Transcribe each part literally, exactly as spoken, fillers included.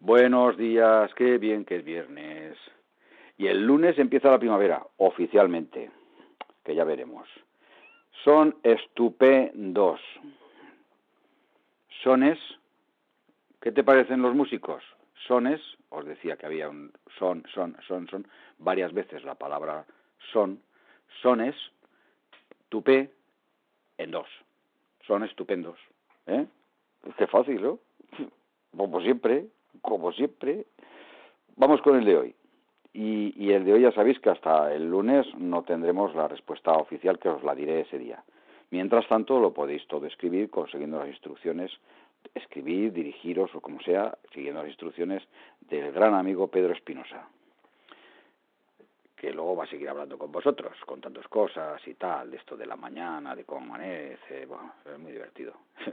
Buenos días, qué bien que es viernes. Y el lunes empieza la primavera, oficialmente, que ya veremos. Son estupendos. Sones, ¿qué te parecen los músicos? Sones, os decía que había un son, son, son, son, varias veces la palabra son, sones, tupé, en dos. Son estupendos. ¿Eh? Qué fácil, ¿no? Como siempre, como siempre. Vamos con el de hoy. Y, y el de hoy ya sabéis que hasta el lunes no tendremos la respuesta oficial, que os la diré ese día. Mientras tanto, lo podéis todo escribir consiguiendo las instrucciones, escribir, dirigiros o como sea, siguiendo las instrucciones del gran amigo Pedro Espinosa, que luego va a seguir hablando con vosotros, contando cosas y tal, de esto de la mañana, de cómo amanece, bueno, es muy divertido.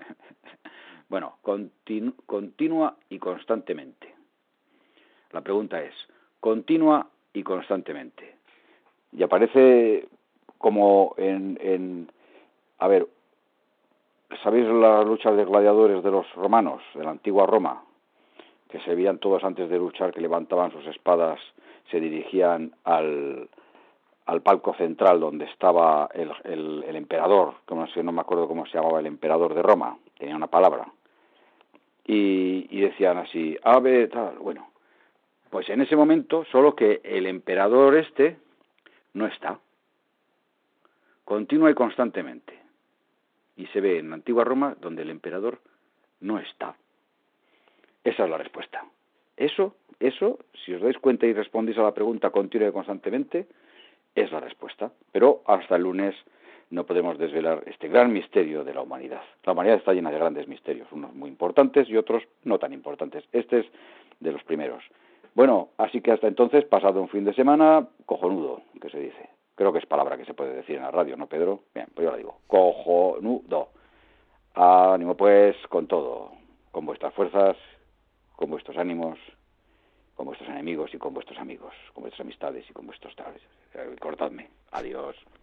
Bueno, continu, continua y constantemente. La pregunta es, continua y constantemente. Y aparece como en, en... A ver, ¿sabéis las luchas de gladiadores de los romanos, de la antigua Roma? Que se veían todos antes de luchar, que levantaban sus espadas, se dirigían al, al palco central donde estaba el, el, el emperador, como no me acuerdo cómo se llamaba el emperador de Roma, tenía una palabra, y, y decían así, ave, tal, bueno, pues en ese momento, solo que el emperador este no está, continua y constantemente, y se ve en la antigua Roma donde el emperador no está. Esa es la respuesta. Eso, eso, si os dais cuenta y respondéis a la pregunta continua y constantemente, es la respuesta. Pero hasta el lunes no podemos desvelar este gran misterio de la humanidad. La humanidad está llena de grandes misterios, unos muy importantes y otros no tan importantes. Este es de los primeros. Bueno, así que hasta entonces, pasado un fin de semana, cojonudo, que se dice. Creo que es palabra que se puede decir en la radio, ¿no, Pedro? Bien, pues yo la digo. Cojonudo. Ánimo pues con todo, con vuestras fuerzas, con vuestros ánimos, con vuestros enemigos y con vuestros amigos, con vuestras amistades y con vuestros tales. Cortadme. Adiós.